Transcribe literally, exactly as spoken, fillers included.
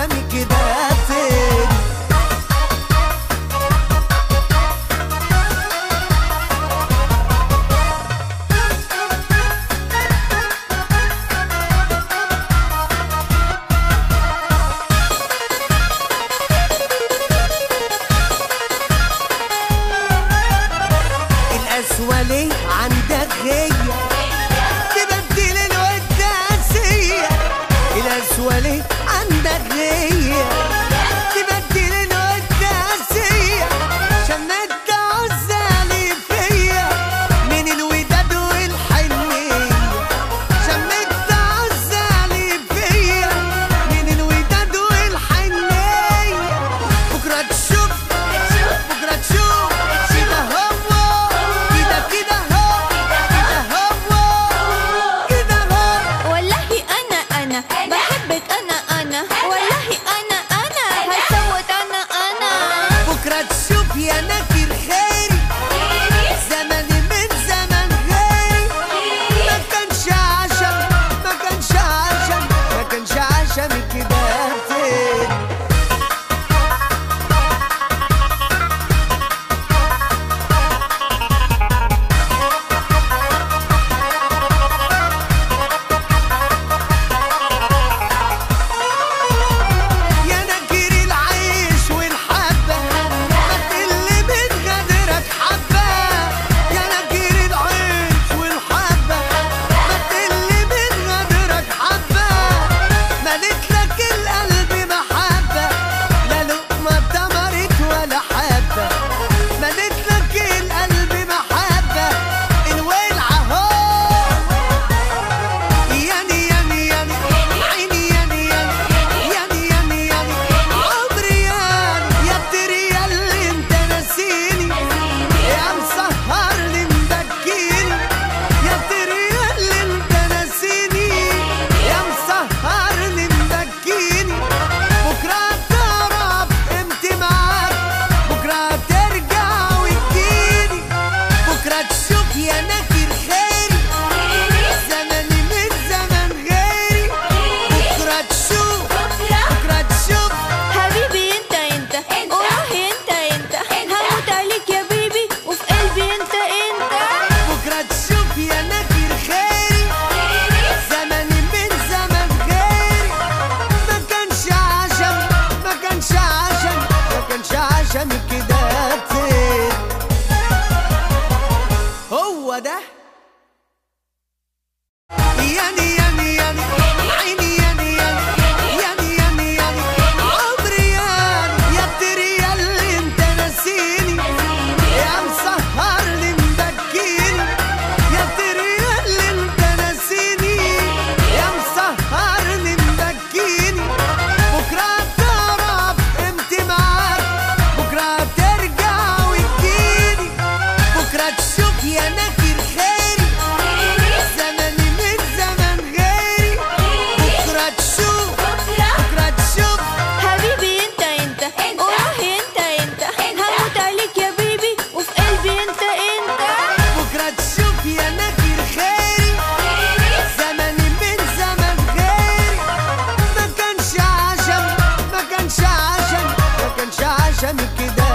عشمي كده فين. القسوة ليه عندك هي تبدل الوداسية. القسوة ليه عندك هي تبدل الوداسية. شمت عزالي فيا من الوداد والحنية. شمت عزالي فيا من الوداد والحنية. بكرة تشوف بكرة تشوف كده هو كده كده هو كده هو كده هو. والله أنا أنا بحبك أنا أنا والله أنا أنا هصوت أنا أنا. بكرة تشوف يا نكر خيري زماني من زمن غيري. ما كانش عشم ما كانش عشم ما كانش عشمي كده فين. يا نكر العيش والحبة ما تقل من غدرك حبة. يا نكر العيش والحبة ما تقل من غدرك حبة. مليت لك القلب محبة لا لقمة تمرت ولا حبة. مليت لك القلب محبة الولعة هو. ياني ياني ياني عيني ياني ياني ياني ياني ياني عمري ياني. يا بتريا اللي انت ناسيني يا مسهرني مبكيني. يا بتريا اللي انت ناسيني يا مسهرني مبكيني. بكرة تعرف قيمتي معاك بكرة ترجع وتجيني. بكرة تشوف يا نكر خيري زماني من زمن غيري. بكرة تشوف بكرة تشوف حبيبي أنت أنت وروحي أنت أنت هموت عليك يا بيبي وفي قلبي أنت أنت. بكرة تشوف يا نكر خيري زماني من زمن غيري. ما كانش عشم ما كانش عشم ما كانش عشمي كده فين. هو ده ياني ياني ياني عيني ياني ياني ياني ياني ياني عمري ياني. يا بتريا اللي انت ناسيني يا مسهرني مبكيني. يا بتريا اللي انت ناسيني يا مسهرني مبكيني. بكرة تعرف قيمتي معاك بكرة ترجع وتجيني. بكرة تشوف يا نكر خيري زماني من زمن غيري. بكرة تشوف بكرة تشوف حبيبي أنت أنت وروحي أنت أنت هموت عليك يا بيبي وفي قلبي أنت أنت. بكرة تشوف يا نكر خيري زماني من زمن غيري. ما كانش عشم ما كانش عشم ما كانش عشمي كده